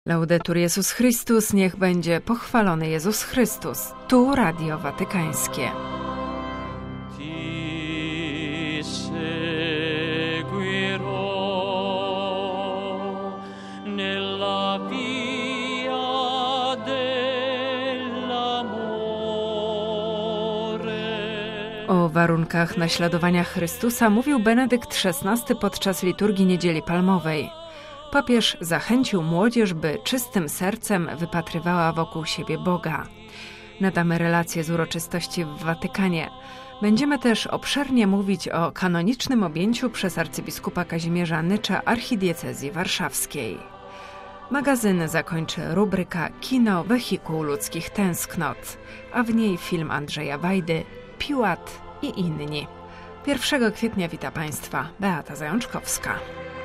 Laudetur Jezus Chrystus, niech będzie pochwalony Jezus Chrystus. Tu Radio Watykańskie. O warunkach naśladowania Chrystusa mówił Benedykt XVI podczas liturgii Niedzieli Palmowej. Papież zachęcił młodzież, by czystym sercem wypatrywała wokół siebie Boga. Nadamy relacje z uroczystości w Watykanie. Będziemy też obszernie mówić o kanonicznym objęciu przez arcybiskupa Kazimierza Nycza archidiecezji warszawskiej. Magazyn zakończy rubryka Kino wehikuł ludzkich tęsknot, a w niej film Andrzeja Wajdy, Piłat i inni. 1 kwietnia wita Państwa Beata Zajączkowska.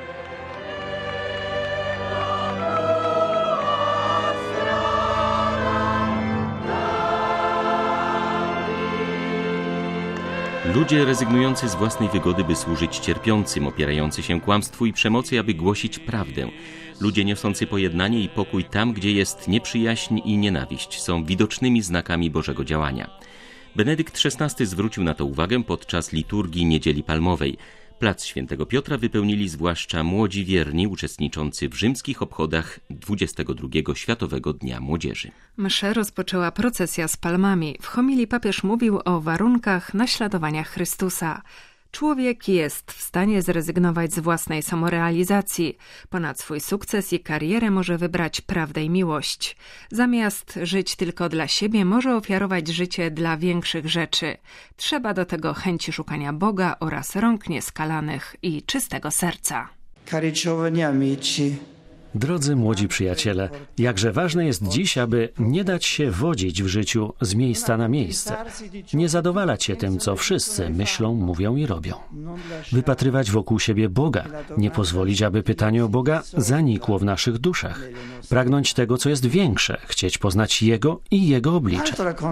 Ludzie rezygnujący z własnej wygody, by służyć cierpiącym, opierający się kłamstwu i przemocy, aby głosić prawdę. Ludzie niosący pojednanie i pokój tam, gdzie jest nieprzyjaźń i nienawiść, są widocznymi znakami Bożego działania. Benedykt XVI zwrócił na to uwagę podczas liturgii Niedzieli Palmowej. Plac Świętego Piotra wypełnili zwłaszcza młodzi wierni uczestniczący w rzymskich obchodach 22 Światowego Dnia Młodzieży. Mszę rozpoczęła procesja z palmami. W homilii papież mówił o warunkach naśladowania Chrystusa. Człowiek jest w stanie zrezygnować z własnej samorealizacji. Ponad swój sukces i karierę może wybrać prawdę i miłość. Zamiast żyć tylko dla siebie, może ofiarować życie dla większych rzeczy. Trzeba do tego chęci szukania Boga oraz rąk nieskalanych i czystego serca. Cari giovani amici. Drodzy młodzi przyjaciele, jakże ważne jest dziś, aby nie dać się wodzić w życiu z miejsca na miejsce. Nie zadowalać się tym, co wszyscy myślą, mówią i robią. Wypatrywać wokół siebie Boga. Nie pozwolić, aby pytanie o Boga zanikło w naszych duszach. Pragnąć tego, co jest większe. Chcieć poznać Jego i Jego oblicze.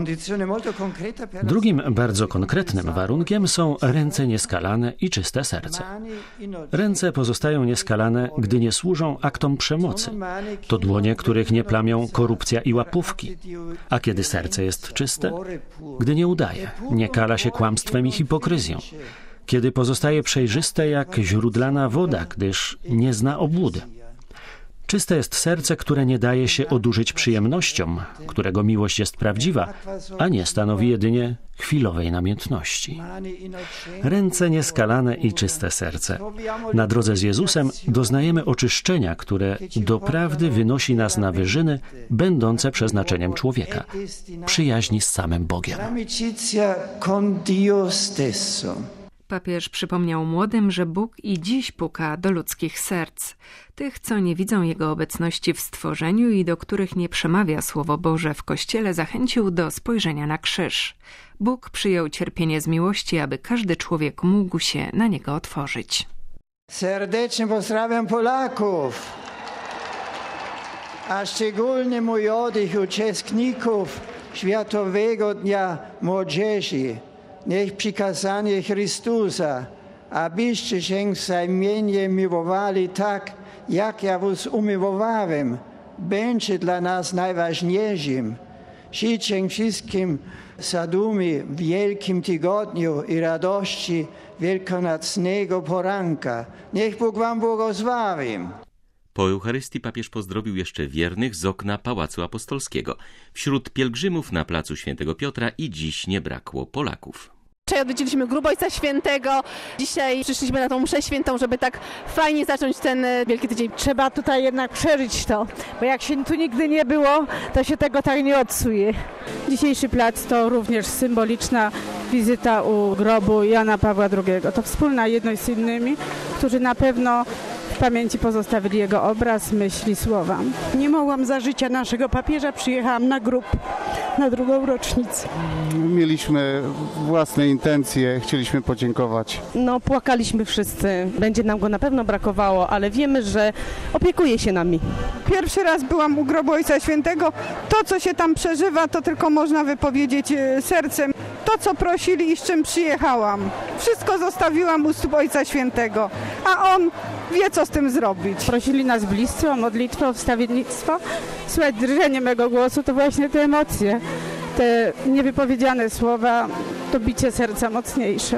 Drugim bardzo konkretnym warunkiem są ręce nieskalane i czyste serce. Ręce pozostają nieskalane, gdy nie służą aktom przemocy. To dłonie, których nie plamią korupcja i łapówki. A kiedy serce jest czyste? Gdy nie udaje, nie kala się kłamstwem i hipokryzją. Kiedy pozostaje przejrzyste jak źródlana woda, gdyż nie zna obłudy. Czyste jest serce, które nie daje się odurzyć przyjemnościom, którego miłość jest prawdziwa, a nie stanowi jedynie chwilowej namiętności. Ręce nieskalane i czyste serce. Na drodze z Jezusem doznajemy oczyszczenia, które doprawdy wynosi nas na wyżyny, będące przeznaczeniem człowieka. Przyjaźni z samym Bogiem. Papież przypomniał młodym, że Bóg i dziś puka do ludzkich serc. Tych, co nie widzą Jego obecności w stworzeniu i do których nie przemawia Słowo Boże w Kościele, zachęcił do spojrzenia na krzyż. Bóg przyjął cierpienie z miłości, aby każdy człowiek mógł się na Niego otworzyć. Serdecznie pozdrawiam Polaków, a szczególnie młodych uczestników Światowego Dnia Młodzieży. Niech przykazanie Chrystusa, abyście się wzajemnie miłowali tak, jak ja was umiłowałem, będzie dla nas najważniejszym. Życzę wszystkim zadumy w Wielkim Tygodniu i radości wielkanocnego poranka. Niech Bóg wam błogosławi. Po Eucharystii papież pozdrowił jeszcze wiernych z okna Pałacu Apostolskiego. Wśród pielgrzymów na placu Świętego Piotra i dziś nie brakło Polaków. Wczoraj odwiedziliśmy grób Ojca Świętego, dzisiaj przyszliśmy na tą mszę świętą, żeby tak fajnie zacząć ten Wielki Tydzień. Trzeba tutaj jednak przeżyć to, bo jak się tu nigdy nie było, to się tego tak nie odsuje. Dzisiejszy plac to również symboliczna wizyta u grobu Jana Pawła II. To wspólna jedność z innymi, którzy na pewno w pamięci pozostawili jego obraz, myśli, słowa. Nie mogłam za życia naszego papieża, przyjechałam na grób, na drugą rocznicę. Mieliśmy własne intencje, chcieliśmy podziękować. No, płakaliśmy wszyscy, będzie nam go na pewno brakowało, ale wiemy, że opiekuje się nami. Pierwszy raz byłam u grobu Ojca Świętego. To, co się tam przeżywa, to tylko można wypowiedzieć sercem. To o co prosili i z czym przyjechałam. Wszystko zostawiłam u stóp Ojca Świętego, a on wie, co z tym zrobić. Prosili nas bliscy o modlitwę, o wstawiennictwo. Słuchaj, drżenie mego głosu to właśnie te emocje, te niewypowiedziane słowa, to bicie serca mocniejsze.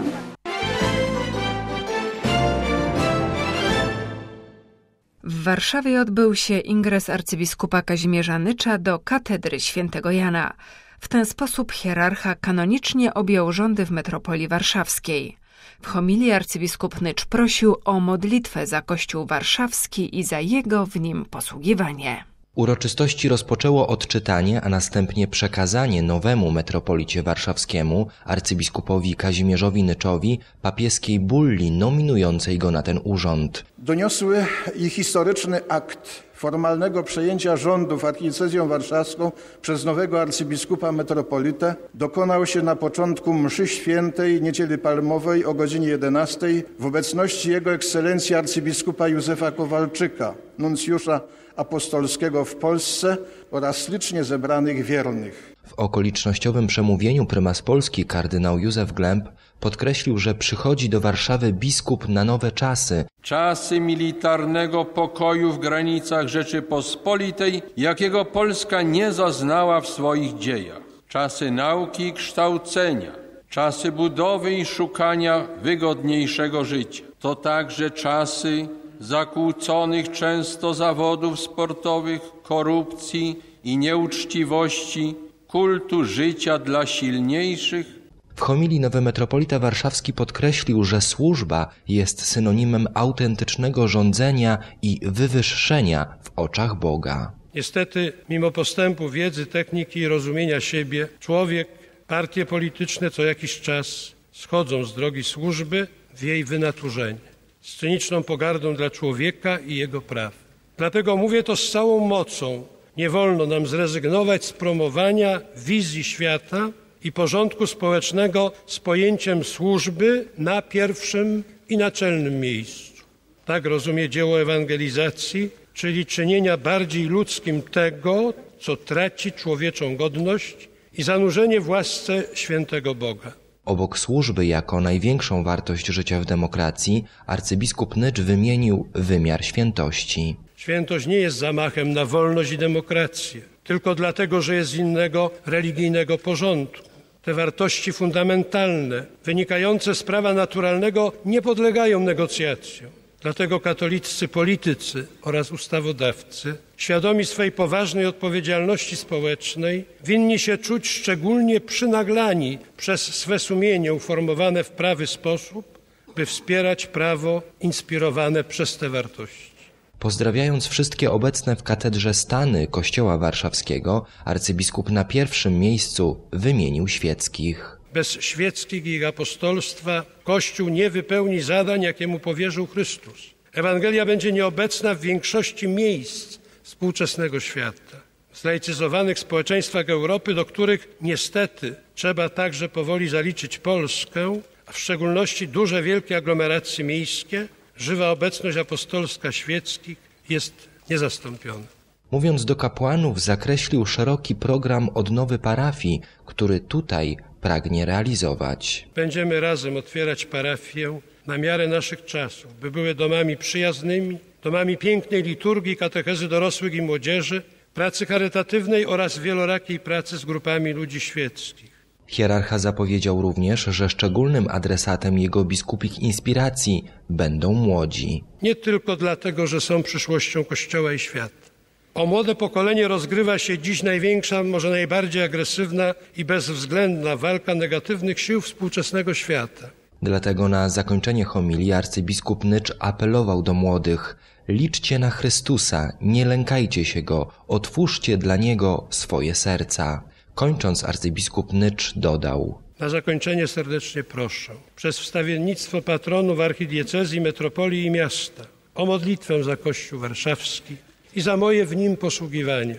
W Warszawie odbył się ingres arcybiskupa Kazimierza Nycza do katedry świętego Jana. W ten sposób hierarcha kanonicznie objął rządy w metropolii warszawskiej. W homilii arcybiskup Nycz prosił o modlitwę za Kościół warszawski i za jego w nim posługiwanie. Uroczystości rozpoczęło odczytanie, a następnie przekazanie nowemu metropolicie warszawskiemu, arcybiskupowi Kazimierzowi Nyczowi, papieskiej bulli nominującej go na ten urząd. Doniosły i historyczny akt formalnego przejęcia rządów archidiecezją warszawską przez nowego arcybiskupa metropolitę dokonał się na początku mszy świętej Niedzieli Palmowej o godzinie 11 w obecności Jego Ekscelencji arcybiskupa Józefa Kowalczyka, nuncjusza apostolskiego w Polsce oraz licznie zebranych wiernych. W okolicznościowym przemówieniu prymas Polski kardynał Józef Glemp podkreślił, że przychodzi do Warszawy biskup na nowe czasy. Czasy militarnego pokoju w granicach Rzeczypospolitej, jakiego Polska nie zaznała w swoich dziejach. Czasy nauki i kształcenia, czasy budowy i szukania wygodniejszego życia. To także czasy zakłóconych często zawodów sportowych, korupcji i nieuczciwości, kultu życia dla silniejszych. W homilii nowy metropolita warszawski podkreślił, że służba jest synonimem autentycznego rządzenia i wywyższenia w oczach Boga. Niestety, mimo postępu wiedzy, techniki i rozumienia siebie, człowiek, partie polityczne co jakiś czas schodzą z drogi służby w jej wynaturzenie, z cyniczną pogardą dla człowieka i jego praw. Dlatego mówię to z całą mocą. Nie wolno nam zrezygnować z promowania wizji świata i porządku społecznego z pojęciem służby na pierwszym i naczelnym miejscu. Tak rozumie dzieło ewangelizacji, czyli czynienia bardziej ludzkim tego, co traci człowieczą godność i zanurzenie w łasce świętego Boga. Obok służby jako największą wartość życia w demokracji, arcybiskup Nycz wymienił wymiar świętości. Świętość nie jest zamachem na wolność i demokrację, tylko dlatego, że jest z innego religijnego porządku. Te wartości fundamentalne, wynikające z prawa naturalnego, nie podlegają negocjacjom. Dlatego katoliccy politycy oraz ustawodawcy, świadomi swej poważnej odpowiedzialności społecznej, winni się czuć szczególnie przynaglani przez swe sumienie uformowane w prawy sposób, by wspierać prawo inspirowane przez te wartości. Pozdrawiając wszystkie obecne w katedrze stany Kościoła Warszawskiego, arcybiskup na pierwszym miejscu wymienił świeckich. Bez świeckich i ich apostolstwa Kościół nie wypełni zadań, jakie mu powierzył Chrystus. Ewangelia będzie nieobecna w większości miejsc współczesnego świata. W zlaicyzowanych społeczeństwach Europy, do których niestety trzeba także powoli zaliczyć Polskę, a w szczególności duże, wielkie aglomeracje miejskie, żywa obecność apostolska świeckich jest niezastąpiona. Mówiąc do kapłanów, zakreślił szeroki program odnowy parafii, który tutaj pragnie realizować. Będziemy razem otwierać parafię na miarę naszych czasów, by były domami przyjaznymi, domami pięknej liturgii, katechezy dorosłych i młodzieży, pracy charytatywnej oraz wielorakiej pracy z grupami ludzi świeckich. Hierarcha zapowiedział również, że szczególnym adresatem jego biskupich inspiracji będą młodzi. Nie tylko dlatego, że są przyszłością Kościoła i świata. O młode pokolenie rozgrywa się dziś największa, może najbardziej agresywna i bezwzględna walka negatywnych sił współczesnego świata. Dlatego na zakończenie homilii arcybiskup Nycz apelował do młodych: liczcie na Chrystusa, nie lękajcie się Go, otwórzcie dla Niego swoje serca. Kończąc, arcybiskup Nycz dodał: na zakończenie serdecznie proszę przez wstawiennictwo patronów archidiecezji, metropolii i miasta o modlitwę za Kościół warszawski i za moje w nim posługiwanie.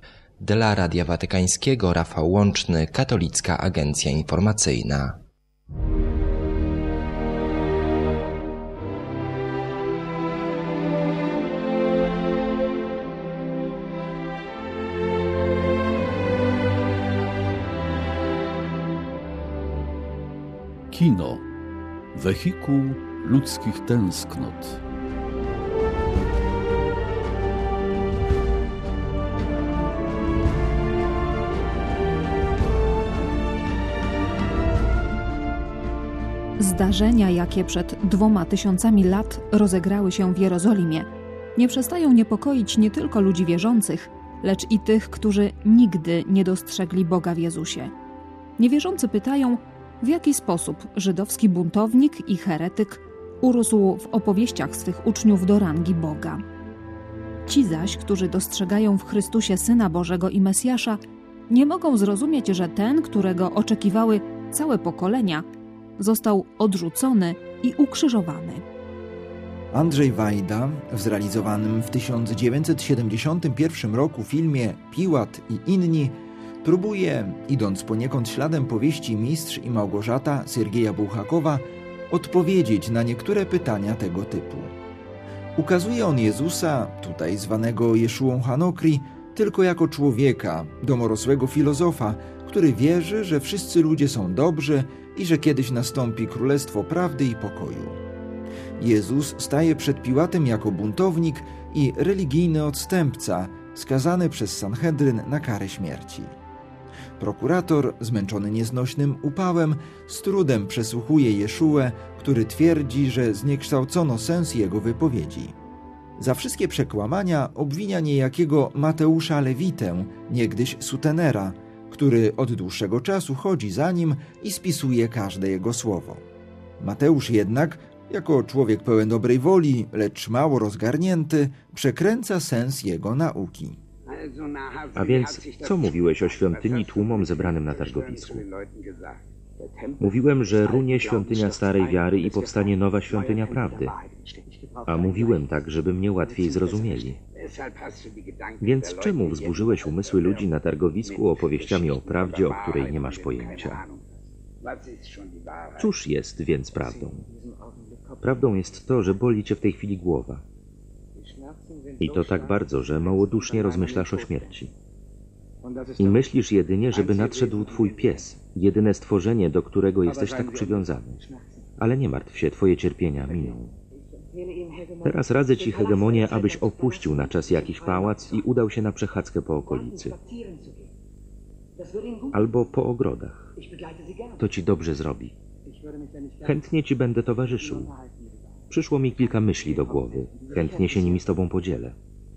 Dla Radia Watykańskiego Rafał Łączny, Katolicka Agencja Informacyjna. Kino. Wehikuł ludzkich tęsknot. Zdarzenia, jakie przed 2000 lat rozegrały się w Jerozolimie, nie przestają niepokoić nie tylko ludzi wierzących, lecz i tych, którzy nigdy nie dostrzegli Boga w Jezusie. Niewierzący pytają, w jaki sposób żydowski buntownik i heretyk urósł w opowieściach swych uczniów do rangi Boga. Ci zaś, którzy dostrzegają w Chrystusie Syna Bożego i Mesjasza, nie mogą zrozumieć, że ten, którego oczekiwały całe pokolenia, został odrzucony i ukrzyżowany. Andrzej Wajda w zrealizowanym w 1971 roku filmie Piłat i inni próbuje, idąc poniekąd śladem powieści Mistrz i Małgorzata Siergieja Bułhakowa, odpowiedzieć na niektóre pytania tego typu. Ukazuje on Jezusa, tutaj zwanego Jeszuą Hanokri, tylko jako człowieka, domorosłego filozofa, który wierzy, że wszyscy ludzie są dobrzy i że kiedyś nastąpi królestwo prawdy i pokoju. Jezus staje przed Piłatem jako buntownik i religijny odstępca, skazany przez Sanhedryn na karę śmierci. Prokurator, zmęczony nieznośnym upałem, z trudem przesłuchuje Jeszułę, który twierdzi, że zniekształcono sens jego wypowiedzi. Za wszystkie przekłamania obwinia niejakiego Mateusza Lewitę, niegdyś sutenera, który od dłuższego czasu chodzi za nim i spisuje każde jego słowo. Mateusz jednak, jako człowiek pełen dobrej woli, lecz mało rozgarnięty, przekręca sens jego nauki. A więc, co mówiłeś o świątyni tłumom zebranym na targowisku? Mówiłem, że runie świątynia starej wiary i powstanie nowa świątynia prawdy. A mówiłem tak, żeby mnie łatwiej zrozumieli. Więc czemu wzburzyłeś umysły ludzi na targowisku opowieściami o prawdzie, o której nie masz pojęcia? Cóż jest więc prawdą? Prawdą jest to, że boli cię w tej chwili głowa. I to tak bardzo, że małodusznie rozmyślasz o śmierci. I myślisz jedynie, żeby nadszedł twój pies, jedyne stworzenie, do którego jesteś tak przywiązany. Ale nie martw się, twoje cierpienia miną. Teraz radzę ci, Hegemonie, abyś opuścił na czas jakiś pałac i udał się na przechadzkę po okolicy. Albo po ogrodach. To ci dobrze zrobi. Chętnie ci będę towarzyszył. Przyszło mi kilka myśli do głowy. Chętnie się nimi z tobą podzielę.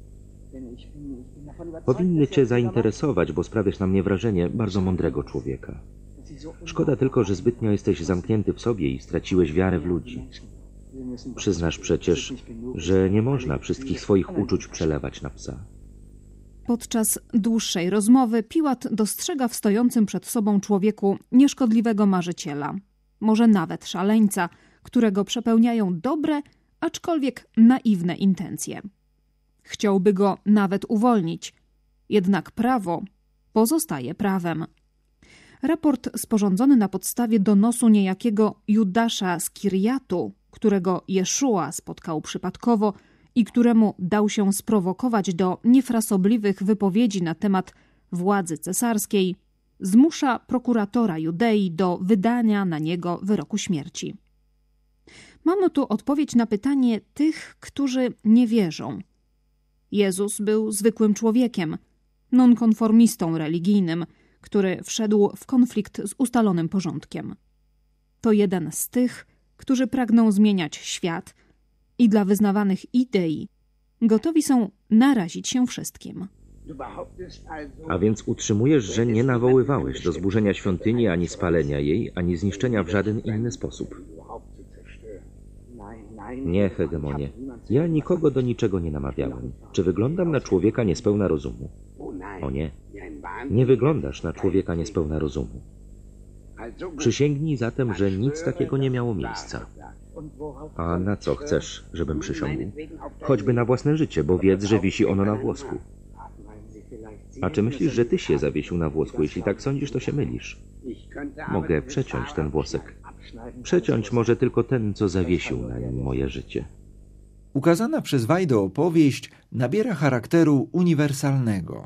Powinny cię zainteresować, bo sprawiasz na mnie wrażenie bardzo mądrego człowieka. Szkoda tylko, że zbytnio jesteś zamknięty w sobie i straciłeś wiarę w ludzi. Przyznasz przecież, że nie można wszystkich swoich uczuć przelewać na psa. Podczas dłuższej rozmowy Piłat dostrzega w stojącym przed sobą człowieku nieszkodliwego marzyciela, może nawet szaleńca, którego przepełniają dobre, aczkolwiek naiwne intencje. Chciałby go nawet uwolnić, jednak prawo pozostaje prawem. Raport sporządzony na podstawie donosu niejakiego Judasza z Kirjatu, którego Jeszua spotkał przypadkowo i któremu dał się sprowokować do niefrasobliwych wypowiedzi na temat władzy cesarskiej, zmusza prokuratora Judei do wydania na niego wyroku śmierci. Mamy tu odpowiedź na pytanie tych, którzy nie wierzą. Jezus był zwykłym człowiekiem, nonkonformistą religijnym, który wszedł w konflikt z ustalonym porządkiem. To jeden z tych, którzy pragną zmieniać świat i dla wyznawanych idei gotowi są narazić się wszystkim. A więc utrzymujesz, że nie nawoływałeś do zburzenia świątyni, ani spalenia jej, ani zniszczenia w żaden inny sposób. Nie, Hegemonie. Ja nikogo do niczego nie namawiałem. Czy wyglądam na człowieka niespełna rozumu? O nie. Nie wyglądasz na człowieka niespełna rozumu. Przysięgnij zatem, że nic takiego nie miało miejsca. A na co chcesz, żebym przysiągł? Choćby na własne życie, bo wiedz, że wisi ono na włosku. A czy myślisz, że ty się zawiesił na włosku? Jeśli tak sądzisz, to się mylisz. Mogę przeciąć ten włosek. Przeciąć może tylko ten, co zawiesił na nim moje życie. Ukazana przez Wajdę opowieść nabiera charakteru uniwersalnego.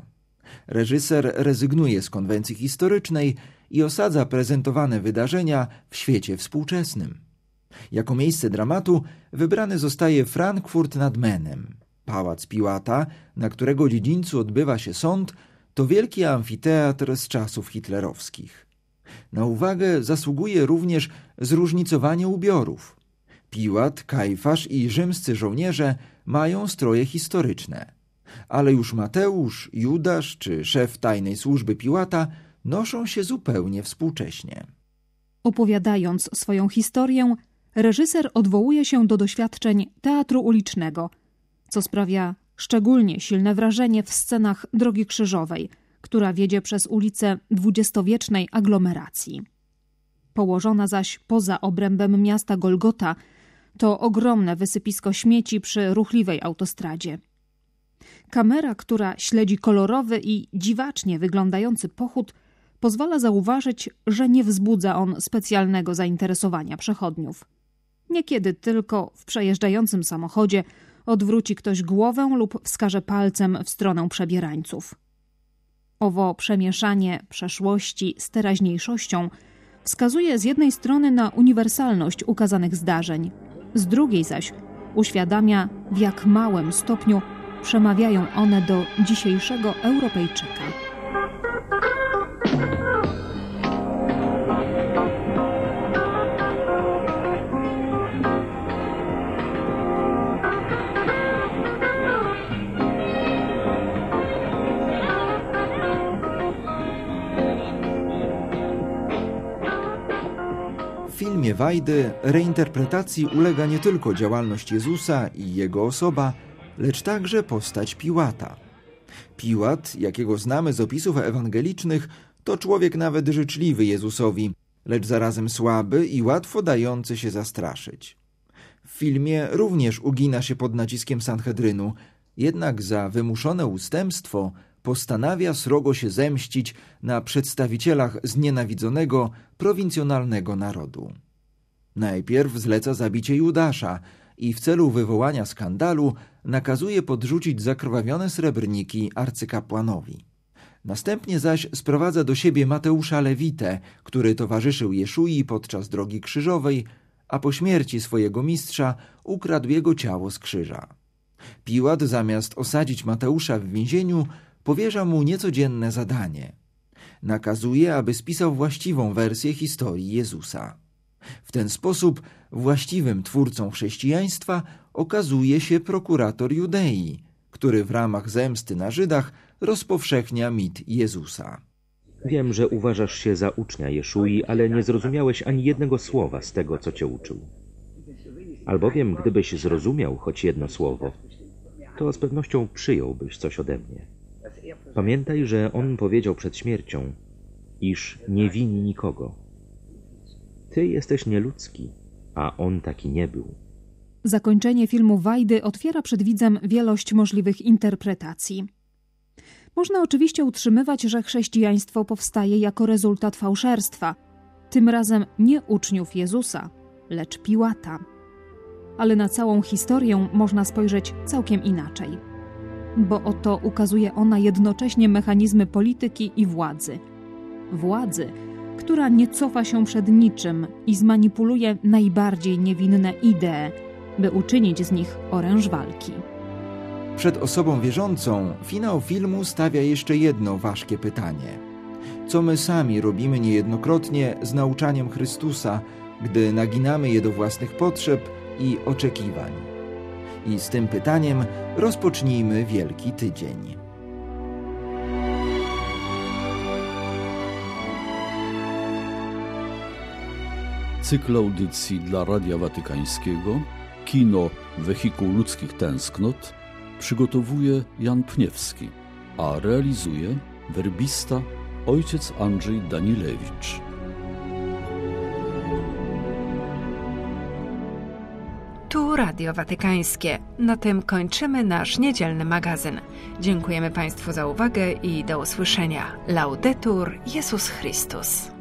Reżyser rezygnuje z konwencji historycznej i osadza prezentowane wydarzenia w świecie współczesnym. Jako miejsce dramatu wybrany zostaje Frankfurt nad Menem. Pałac Piłata, na którego dziedzińcu odbywa się sąd, to wielki amfiteatr z czasów hitlerowskich. Na uwagę zasługuje również zróżnicowanie ubiorów. Piłat, Kajfasz i rzymscy żołnierze mają stroje historyczne, ale już Mateusz, Judasz czy szef tajnej służby Piłata noszą się zupełnie współcześnie. Opowiadając swoją historię, reżyser odwołuje się do doświadczeń teatru ulicznego, co sprawia szczególnie silne wrażenie w scenach Drogi Krzyżowej, która wiedzie przez ulice dwudziestowiecznej aglomeracji. Położona zaś poza obrębem miasta Golgota to ogromne wysypisko śmieci przy ruchliwej autostradzie. Kamera, która śledzi kolorowy i dziwacznie wyglądający pochód, pozwala zauważyć, że nie wzbudza on specjalnego zainteresowania przechodniów. Niekiedy tylko w przejeżdżającym samochodzie odwróci ktoś głowę lub wskaże palcem w stronę przebierańców. Owo przemieszanie przeszłości z teraźniejszością wskazuje z jednej strony na uniwersalność ukazanych zdarzeń, z drugiej zaś uświadamia, w jak małym stopniu przemawiają one do dzisiejszego Europejczyka. W filmie Wajdy reinterpretacji ulega nie tylko działalność Jezusa i Jego osoba, lecz także postać Piłata. Piłat, jakiego znamy z opisów ewangelicznych, to człowiek nawet życzliwy Jezusowi, lecz zarazem słaby i łatwo dający się zastraszyć. W filmie również ugina się pod naciskiem Sanhedrynu, jednak za wymuszone ustępstwo postanawia srogo się zemścić na przedstawicielach znienawidzonego, prowincjonalnego narodu. Najpierw zleca zabicie Judasza i w celu wywołania skandalu nakazuje podrzucić zakrwawione srebrniki arcykapłanowi. Następnie zaś sprowadza do siebie Mateusza Lewitę, który towarzyszył Jeszui podczas Drogi Krzyżowej, a po śmierci swojego mistrza ukradł jego ciało z krzyża. Piłat zamiast osadzić Mateusza w więzieniu, powierza mu niecodzienne zadanie. Nakazuje, aby spisał właściwą wersję historii Jezusa. W ten sposób właściwym twórcą chrześcijaństwa okazuje się prokurator Judei, który w ramach zemsty na Żydach rozpowszechnia mit Jezusa. Wiem, że uważasz się za ucznia Jeszui, ale nie zrozumiałeś ani jednego słowa z tego, co cię uczył. Albowiem, gdybyś zrozumiał choć jedno słowo, to z pewnością przyjąłbyś coś ode mnie. Pamiętaj, że on powiedział przed śmiercią, iż nie wini nikogo. Ty jesteś nieludzki, a on taki nie był. Zakończenie filmu Wajdy otwiera przed widzem wielość możliwych interpretacji. Można oczywiście utrzymywać, że chrześcijaństwo powstaje jako rezultat fałszerstwa, tym razem nie uczniów Jezusa, lecz Piłata. Ale na całą historię można spojrzeć całkiem inaczej. Bo oto ukazuje ona jednocześnie mechanizmy polityki i władzy. Władzy, która nie cofa się przed niczym i zmanipuluje najbardziej niewinne idee, by uczynić z nich oręż walki. Przed osobą wierzącą finał filmu stawia jeszcze jedno ważkie pytanie. Co my sami robimy niejednokrotnie z nauczaniem Chrystusa, gdy naginamy je do własnych potrzeb i oczekiwań? I z tym pytaniem rozpocznijmy Wielki Tydzień. Cykl audycji dla Radia Watykańskiego Kino Wehikuł Ludzkich Tęsknot przygotowuje Jan Pniewski, a realizuje werbista ojciec Andrzej Danilewicz. Tu Radio Watykańskie. Na tym kończymy nasz niedzielny magazyn. Dziękujemy Państwu za uwagę i do usłyszenia. Laudetur Jezus Chrystus.